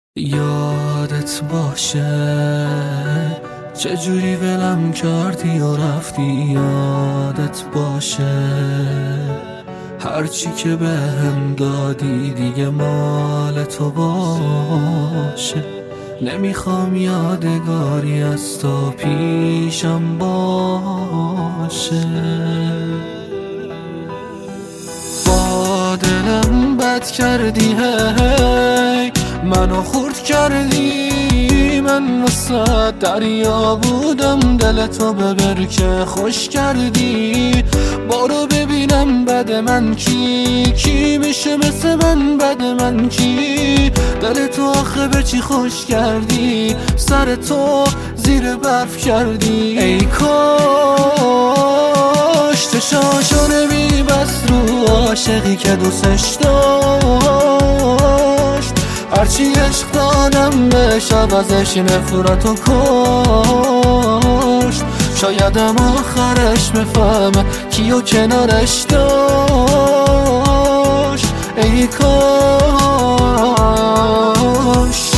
یادت باشه چجوری ولم کردی و رفتی. یادت باشه هرچی که بهم دادی دیگه مال تو باشه. نمیخوام یادگاری از تو پیشم باشه. با دلم بد کردی، هی منو خورد کردی. من وسط دریا بودم، دلتو ببر که خوش کردی. برو ببینم بد من کی میشه مثل من. بد من کی؟ دلتو آخه به چی خوش کردی؟ سر تو زیر برف کردی. ای کاش چشاشو نمیبست رو عاشقی که دوستش داشت. هرچی عشق دادم بهش عوضش نفرتو کشت. شایدم آخرش بفهمه کیو کنارش داشت. ای کاش.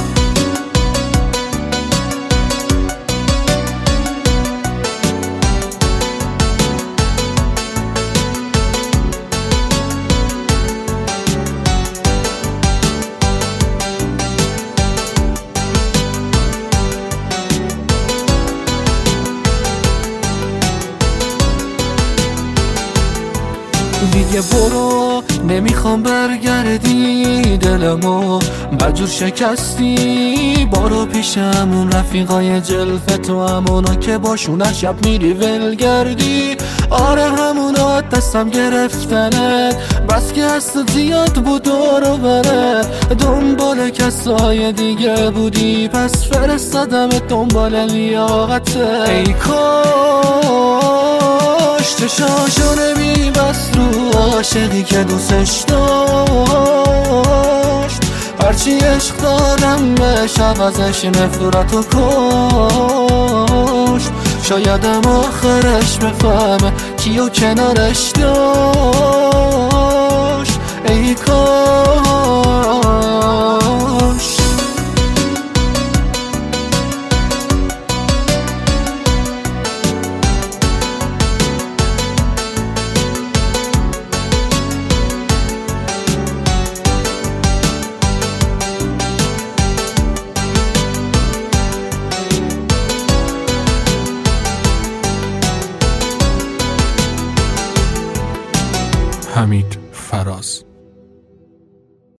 دیگه برو، نمیخوام برگردی. دلمو مجبور شکستی. برو پیش همون رفیقای جلفت و همونا که باشون شب میری ولگردی. آره همونا دستم گرفتنت، بس که هست زیاد بود دور و برت. دنبال کسای دیگه بودی پس فرستادم دنبال لیاقتت. ای کاش چشاشو نمیبست رو عاشقی که دوستش داشت. هرچی عشق دادم بهش عوضش نفرتو کشت. شایدم آخرش بفهمه کیو کنارش داشت. ای کاش. حمید فراز.